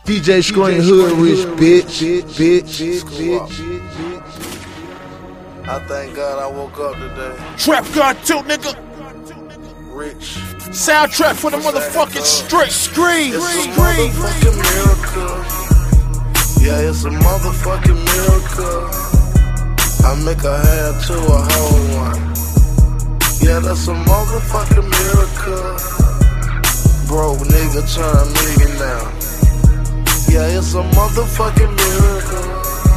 DJ Screen Hood Rich, bitch. I thank God I woke up today. Trap God too, nigga. Rich. Soundtrack for the motherfucking street. Scream. It's a motherfucking miracle. Yeah, it's a motherfucking miracle. I make a half to a whole one. Yeah, that's a motherfucking miracle. Broke nigga turn a million now. Yeah, it's a motherfucking miracle.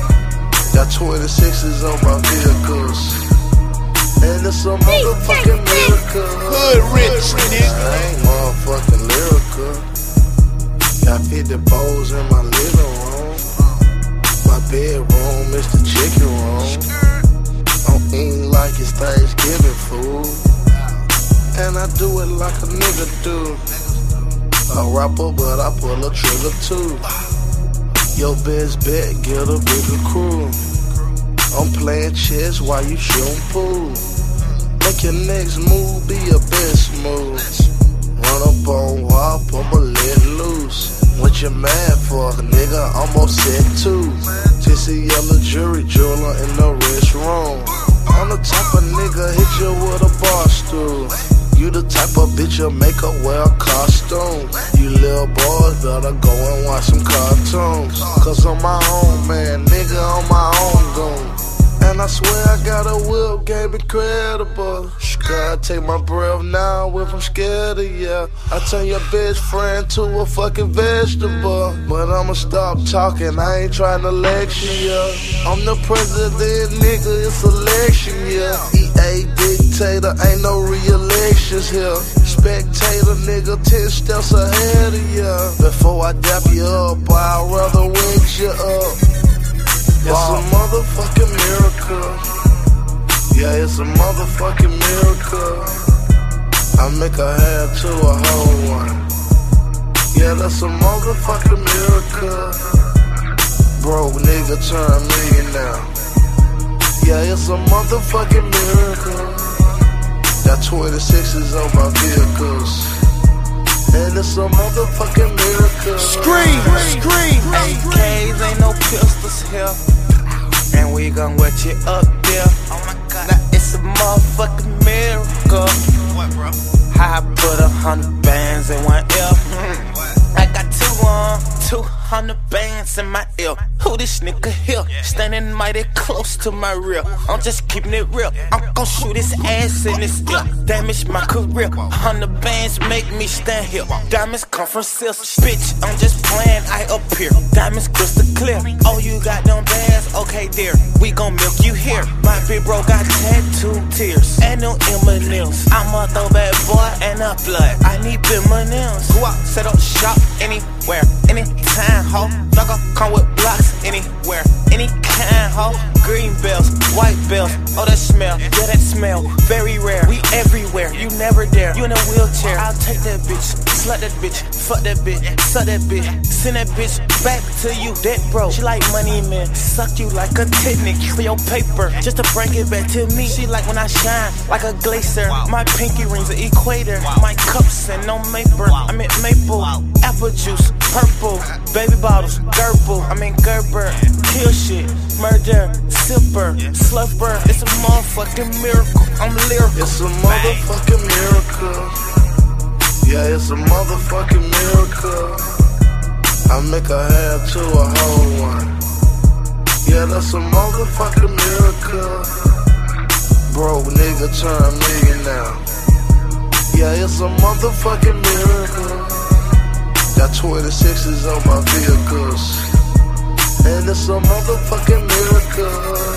Got 26s on my vehicles. And it's a motherfucking miracle. Hood rich, nigga. I ain't motherfucking lyrical. Got 50 bowls in my living room. My bedroom is the chicken room. I'm eating like it's Thanksgiving food. And I do it like a nigga do. A rapper, but I pull a trigger too. Your best bet, get a bigger crew. I'm playing chess while you shooting pool. Make your next move be your best move. Run up on wall, I'ma let loose. What you mad for, nigga? Almost said two. Tissy yellow jury jeweler in the restroom. On the top of nigga, hit you with a bar stool. You the type of bitch you make her wear a costume. You little boys better go and watch some cartoons. Cause I'm my own man, nigga, I'm my own goon. And I swear I got a whip, game incredible. God, take my breath now if I'm scared of ya. I turn your best friend to a fucking vegetable. But I'ma stop talking, I ain't trying to lecture ya. I'm the president, nigga, it's election year. EA dictator, ain't no re-elections here. Spectator, nigga, 10 steps ahead of ya. Before I dap you up, I'd rather wake you up. It's a motherfucking miracle. Yeah, it's a motherfucking miracle. I make a half to a whole one. Yeah, that's a motherfucking miracle. Broke nigga turn a million now. Yeah, it's a motherfucking miracle. Got 26s on my vehicles. And it's a motherfucking miracle. Scream. AKs ain't no pistols here. And we gon' wet you up there. Oh my God. Now it's a motherfucking miracle. What, bro? I put 100 bands in one ear. I got 200 bands in my ear. Who this nigga here? Standing mighty close to my rear. I'm just keeping it real. I'm gon' shoot his ass in his ear. Damage my career. 100 bands make me stand here. Diamonds come from silks. Bitch, I'm just playing, I appear. Diamonds crystal clear. Oh, you got them bands? Okay, dear. We gon' milk you here. My big bro got tattoo tears. And no M&M's. I'm a throwback boy and a blood. I need M&M's. Go out, set up shop anywhere, anytime, ho. Thugger come with blocks anywhere, any kind, ho. Green bells, white bells, oh that smell, yeah that smell, very rare. We everywhere, you never dare. You in a wheelchair, I'll take that bitch, slut that bitch, fuck that bitch, suck that bitch, send that bitch back to you, dead bro. She like money, man, suck you like a technic for your paper, just to bring it back to me. She like when I shine, like a glacier. My pinky rings an equator, my cups and no maple. I mean maple, apple juice, purple, baby bottles, Gerbil, I mean Gerber, kill shit, murder, sipper, slurper. It's a motherfucking miracle. I'm lyrical. It's a motherfucking miracle. Yeah, it's a motherfucking miracle. I make a half to a whole one. Yeah, that's a motherfucking miracle. Broke nigga turn a million now. Yeah, it's a motherfucking miracle. Got 26s on my vehicles. And it's a motherfucking miracle.